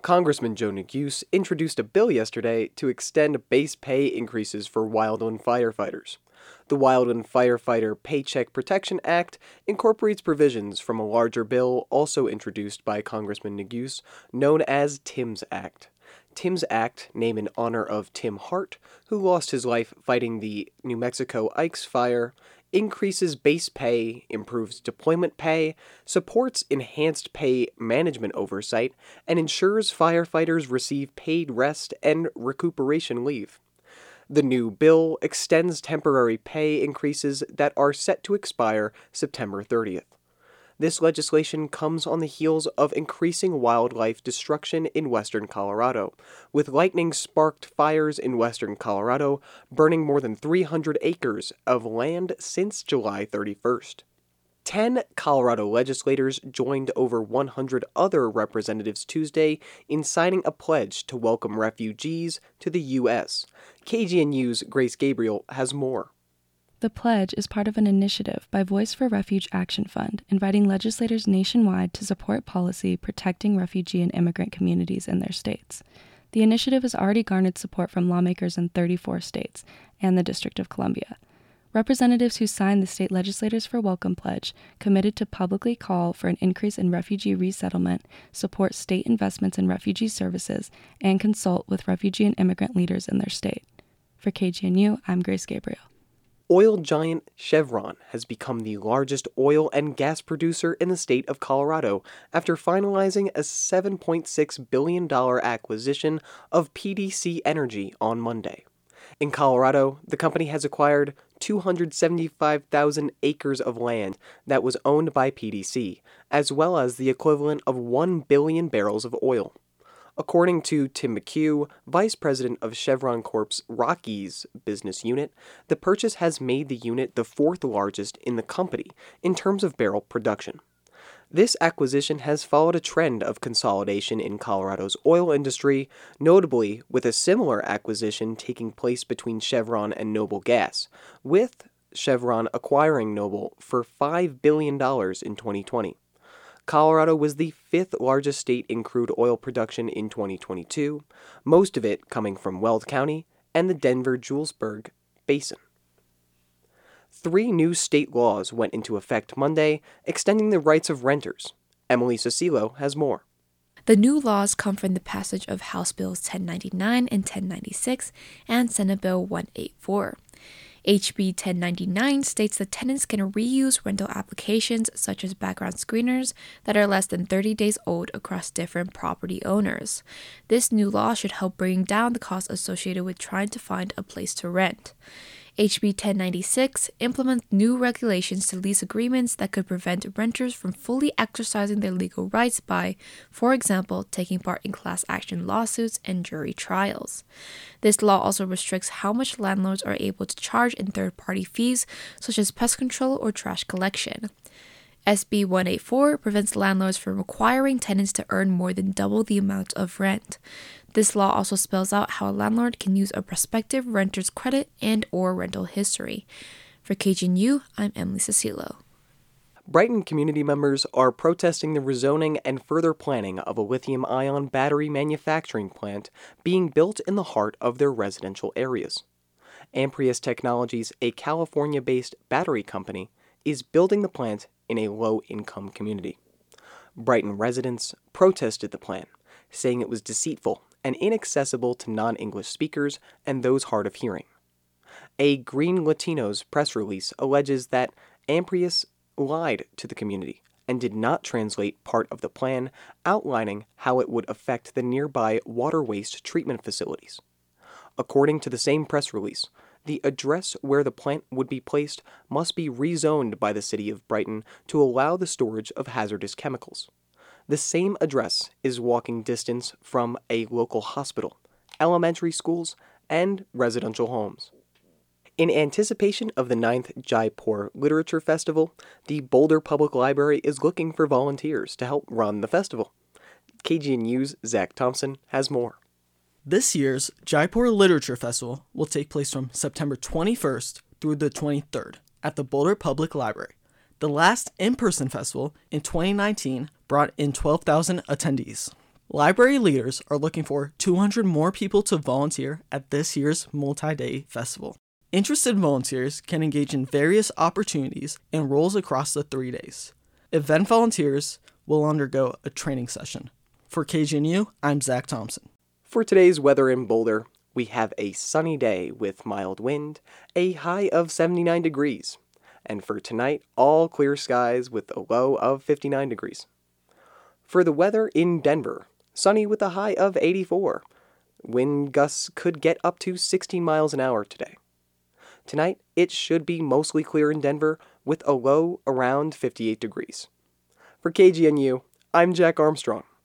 Congressman Joe Neguse introduced a bill yesterday to extend base pay increases for wildland firefighters. The Wildland Firefighter Paycheck Protection Act incorporates provisions from a larger bill also introduced by Congressman Neguse, known as Tim's Act. Tim's Act, named in honor of Tim Hart, who lost his life fighting the New Mexico Ikes Fire, increases base pay, improves deployment pay, supports enhanced pay management oversight, and ensures firefighters receive paid rest and recuperation leave. The new bill extends temporary pay increases that are set to expire September 30th. This legislation comes on the heels of increasing wildlife destruction in western Colorado, with lightning-sparked fires in western Colorado burning more than 300 acres of land since July 31st. 10 Colorado legislators joined over 100 other representatives Tuesday in signing a pledge to welcome refugees to the U.S. KGNU's Grace Gabriel has more. The pledge is part of an initiative by Voice for Refuge Action Fund, inviting legislators nationwide to support policy protecting refugee and immigrant communities in their states. The initiative has already garnered support from lawmakers in 34 states and the District of Columbia. Representatives who signed the State Legislators for Welcome pledge committed to publicly call for an increase in refugee resettlement, support state investments in refugee services, and consult with refugee and immigrant leaders in their state. For KGNU, I'm Grace Gabriel. Oil giant Chevron has become the largest oil and gas producer in the state of Colorado after finalizing a $7.6 billion acquisition of PDC Energy on Monday. In Colorado, the company has acquired 275,000 acres of land that was owned by PDC, as well as the equivalent of 1 billion barrels of oil. According to Tim McHugh, vice president of Chevron Corp's Rockies business unit, the purchase has made the unit the fourth largest in the company in terms of barrel production. This acquisition has followed a trend of consolidation in Colorado's oil industry, notably with a similar acquisition taking place between Chevron and Noble Gas, with Chevron acquiring Noble for $5 billion in 2020. Colorado was the fifth largest state in crude oil production in 2022, most of it coming from Weld County and the Denver-Julesburg Basin. 3 new state laws went into effect Monday, extending the rights of renters. Emily Cicillo has more. The new laws come from the passage of House Bills 1099 and 1096 and Senate Bill 184. HB 1099 states that tenants can reuse rental applications such as background screeners that are less than 30 days old across different property owners. This new law should help bring down the costs associated with trying to find a place to rent. HB 1096 implements new regulations to lease agreements that could prevent renters from fully exercising their legal rights by, for example, taking part in class action lawsuits and jury trials. This law also restricts how much landlords are able to charge in third-party fees, such as pest control or trash collection. SB 184 prevents landlords from requiring tenants to earn more than double the amount of rent. This law also spells out how a landlord can use a prospective renter's credit and or rental history. For KGNU, I'm Emily Cicillo. Brighton community members are protesting the rezoning and further planning of a lithium-ion battery manufacturing plant being built in the heart of their residential areas. Amprius Technologies, a California-based battery company, is building the plant in a low-income community. Brighton residents protested the plan, saying it was deceitful and inaccessible to non-English speakers and those hard of hearing. A Green Latinos press release alleges that Amprius lied to the community and did not translate part of the plan outlining how it would affect the nearby water waste treatment facilities. According to the same press release, the address where the plant would be placed must be rezoned by the city of Brighton to allow the storage of hazardous chemicals. The same address is walking distance from a local hospital, elementary schools, and residential homes. In anticipation of the 9th Jaipur Literature Festival, the Boulder Public Library is looking for volunteers to help run the festival. KGNU's Zach Thompson has more. This year's Jaipur Literature Festival will take place from September 21st through the 23rd at the Boulder Public Library. The last in-person festival in 2019 brought in 12,000 attendees. Library leaders are looking for 200 more people to volunteer at this year's multi-day festival. Interested volunteers can engage in various opportunities and roles across the 3 days. Event volunteers will undergo a training session. For KGNU, I'm Zach Thompson. For today's weather in Boulder, we have a sunny day with mild wind, a high of 79 degrees. And for tonight, all clear skies with a low of 59 degrees. For the weather in Denver, sunny with a high of 84. Wind gusts could get up to 16 miles an hour today. Tonight, it should be mostly clear in Denver with a low around 58 degrees. For KGNU, I'm Jack Armstrong.